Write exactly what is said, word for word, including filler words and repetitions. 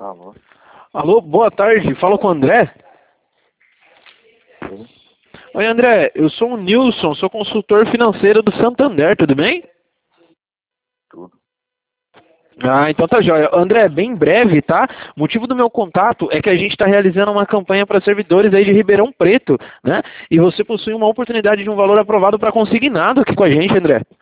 Alô? Alô, boa tarde. Fala com o André. Sim. Oi, André. Eu sou o Nilson, sou consultor financeiro do Santander, tudo bem? Tudo. Ah, então tá jóia. André, bem breve, tá? O motivo do meu contato é que a gente está realizando uma campanha para servidores aí de Ribeirão Preto, né? E você possui uma oportunidade de um valor aprovado para consignado aqui com a gente, André.